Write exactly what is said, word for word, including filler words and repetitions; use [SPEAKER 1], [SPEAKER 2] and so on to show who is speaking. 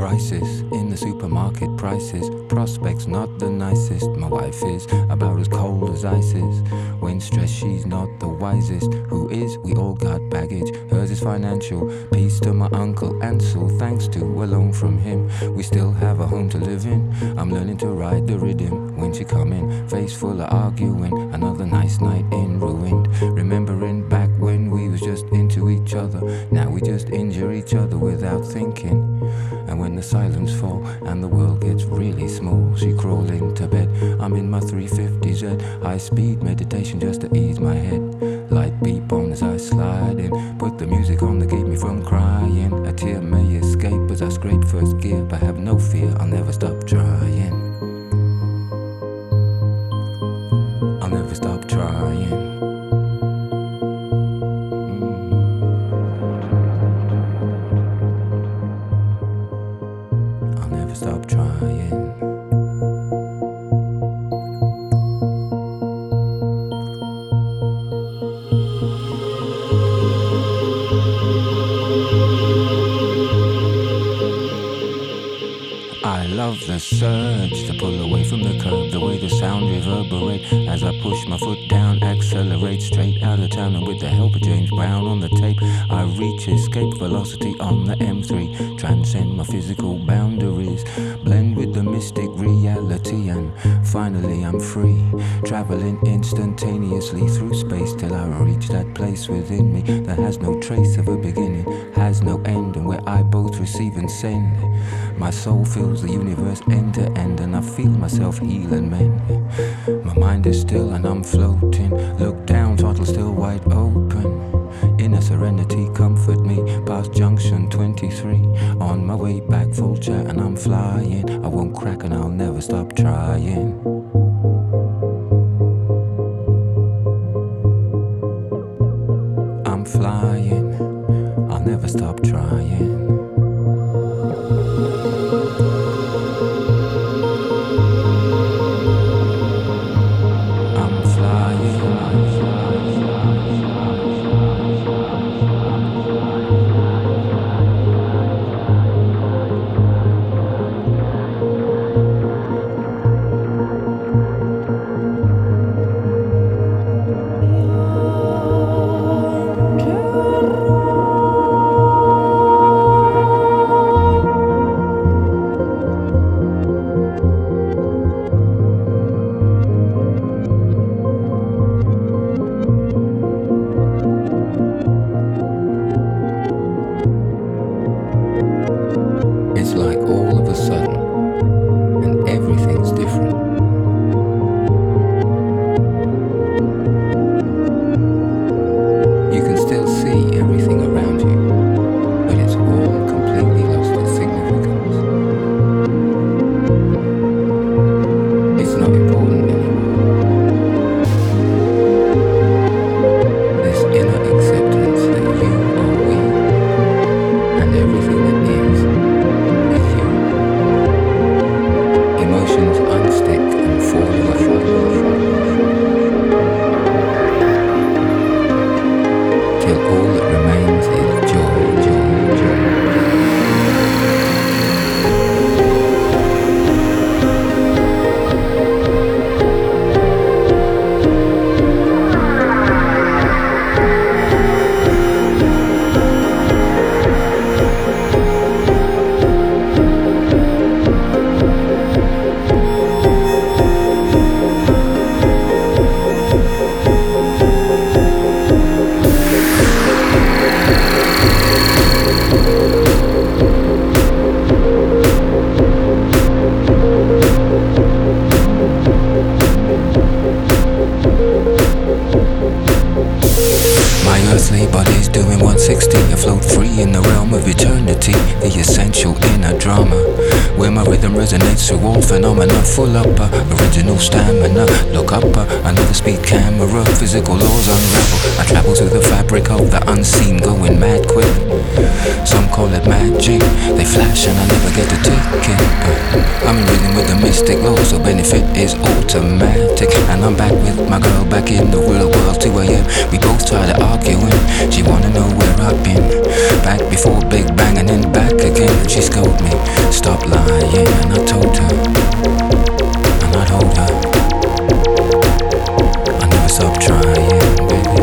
[SPEAKER 1] crisis in the supermarket prices. Prospects not the nicest. My wife is about as cold as ice is. When stressed, she's not the wisest. Who is? We all got baggage. Hers is financial. Peace to my uncle Ansel. Thanks to a loan from him, we still have a home to live in. I'm learning to ride the rhythm when she come in. Face full of arguing. Another nice night in ruined. Remembering back when we was just into each other. Now we just injure each other without thinking. And when the silence fall and the world gets really small, she crawl into bed. I'm in my three fifty Z, high speed meditation just to ease my head. Light beep on as I slide in. Put the music on that keep me from crying. A tear may escape as I scrape first gear, but have no fear, I'll never stop trying. I'll never stop trying. Stop trying. I love the surge to pull away from the curb, the way the sound reverberate as I push my foot down, accelerate straight out of town, and with the help of James Brown on the tape, I reach escape velocity on the M three, transcend my physical boundaries, blend with the mystic reality, and finally I'm free, traveling instantaneously through space till I reach that place within me that has no trace of a beginning, has no end, and where I both receive and send. My soul fills the universe end to end, and I feel myself heal and mend. My mind is still and I'm floating. Look down, throttle still wide open. Inner serenity comfort me past junction twenty-three. On my way back, full chat and I'm flying. I won't crack and I'll never stop trying. I'm flying, I'll never stop trying. It's like all of a sudden, and everything's different. You can still see everything around you, but it's all completely lost its significance. It's not important anymore. This inner acceptance that you are we, and everything that is. Emotions unstick and fall away till all that remains is joy, joy, joy. Earthly body's doing one sixty, afloat free in the realm of eternity, the essential inner drama, where my rhythm resonates through all phenomena, full up, uh, original stamina, look up, uh, another speed camera, physical laws unravel, I travel through the fabric of the unseen, going mad quick, some call it magic, they flash and I never get to take it, uh, I'm in rhythm with the mystic law, so benefit is automatic, and I'm back with my girl back in the real world, two a m, we both try to argue, she wanna know where I've been, back before Big Bang and then back again, she scolded me, lie, yeah, and I told her, and I told her, I never stop trying, baby.